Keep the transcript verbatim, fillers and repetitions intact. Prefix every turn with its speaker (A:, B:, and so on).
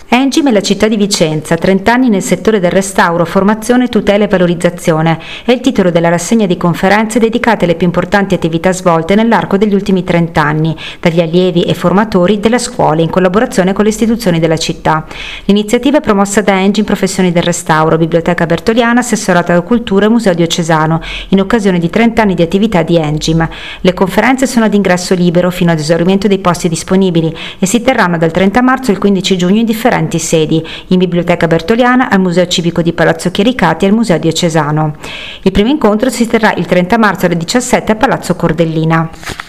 A: Engim e la città di Vicenza, trenta anni nel settore del restauro, formazione, tutela e valorizzazione, è il titolo della rassegna di conferenze dedicate alle più importanti attività svolte nell'arco degli ultimi trenta anni, dagli allievi e formatori della scuola in collaborazione con le istituzioni della città. L'iniziativa è promossa da Engim Professioni del Restauro, Biblioteca Bertoliana, Assessorato alla Cultura e Museo Diocesano, in occasione di trenta anni di attività di Engim. Le conferenze sono ad ingresso libero fino ad esaurimento dei posti disponibili e si terranno dal trenta marzo al quindici giugno in differenti sedi, in Biblioteca Bertoliana, al Museo Civico di Palazzo Chiericati e al Museo Diocesano. Il primo incontro si terrà il trenta marzo alle diciassette a Palazzo Cordellina.